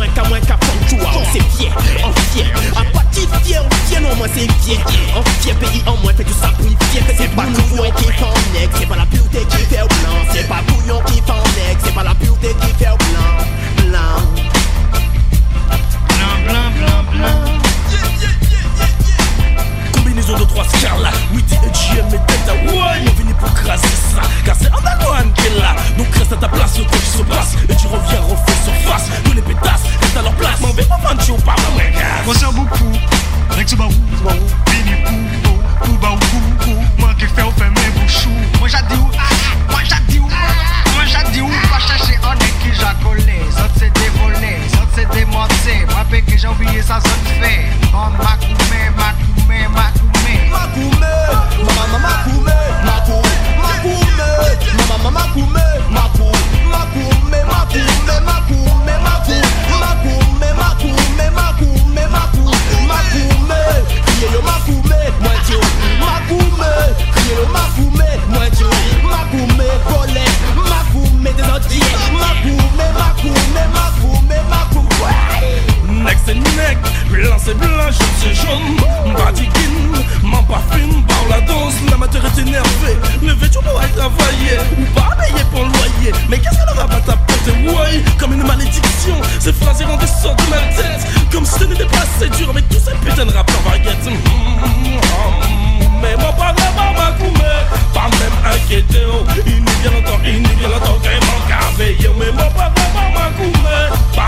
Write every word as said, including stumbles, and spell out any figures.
moins qu'à moins qu'à prendre tout. C'est fier, en fier. À partir fier, on fier, non, moi c'est fier. En fier, pays en moins, fait tout ça pour y fier. Que c'est pas bouillon qui fait en nec, c'est pas la pureté qui fait au blanc. C'est pas bouillon qui fait en nec, c'est pas la pureté qui fait au blanc. Blanc. Blanc, blanc, blanc, blanc. Combinaison de trois scars là, Witty et G M et Delta. Ouais, on venu pour craser ça, car c'est Underground qui est là. Donc reste à ta place, le coach se passe. Et tu reviens refait surface. Tous les pétasses restent à leur place. M'en vais pas vendre, tu au pas, ma mec. Moi c'est beaucoup, avec ce baou, Bini pou, pou baou, pou, pou. Moi qui fais au fait mes bouchous. Moi j'ai dit où, moi j'ai dit où, moi j'ai dit où. Pas chercher en est qui j'ai collé. Ça c'est dévolé, ça c'est démonté. Moi pe que j'ai oublié ça, ça te fait. On m'a coumé, m'a coumé, m'a coumé. Makoumé, mama makoumé, makou, makoumé, mama makoumé, makou, makoumé, makoumé, makoumé, makou, makoumé, makoumé, makoumé, makou, makoumé, criez yo makoumé, moi Dieu, makoumé, criez yo makoumé, moi Dieu, makoumé, volé, makoumé des entiers, makoumé, makoumé, makoumé, makoumé. Next c'est neck, blanc c'est blanc, jaune c'est jaune. Badigine, m'en pas fine, par la danse. L'amateur est énervé, le vêtu pourra travailler ou pas payer pour le loyer. Mais qu'est-ce qu'elle aura pas t'apporter, ouais, comme une malédiction. Ces phrases iront des sortes de ma tête, comme si ce n'était pas assez dur avec tous ces putains de rappeurs baguettes. Mais mon pas vraiment m'a coumé, pas même inquiété, oh. Il n'y a bien longtemps, il n'y a bien longtemps qu'il manque à veiller. Mais mon pas vraiment m'a coumé.